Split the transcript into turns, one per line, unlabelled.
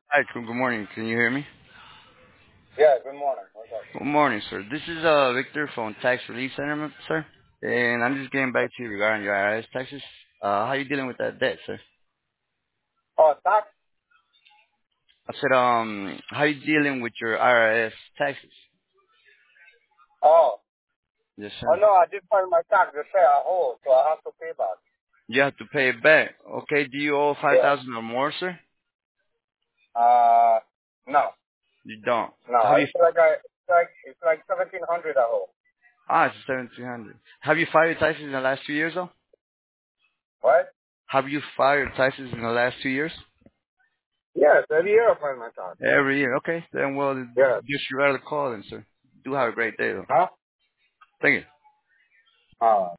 Hi, good morning. Can you hear me?
Yeah, good morning. What's up?
Good morning, sir. This is Victor from Tax Relief Center, sir. And I'm just getting back to you regarding your IRS taxes. How you dealing with that debt, sir?
Oh, tax?
I said, how you dealing with your IRS taxes?
Oh.
Yes,
Oh,
sir.
no, I did find my tax. They say I owe, so I have to pay back.
You have to pay it back. Okay, do you owe five
Yeah.
thousand or more, sir?
No.
You don't.
No,
Have you?
it's like 1,700 I owe.
It's 1,700. Have you filed your taxes in the last 2 years, though?
What?
Have you filed your taxes in the last 2 years?
Yes, every year I find my tax.
Every year. Okay, then well,
Yes.
disregard the call, then, sir. Do have a great day, though.
Huh?
Thank you.
Uh,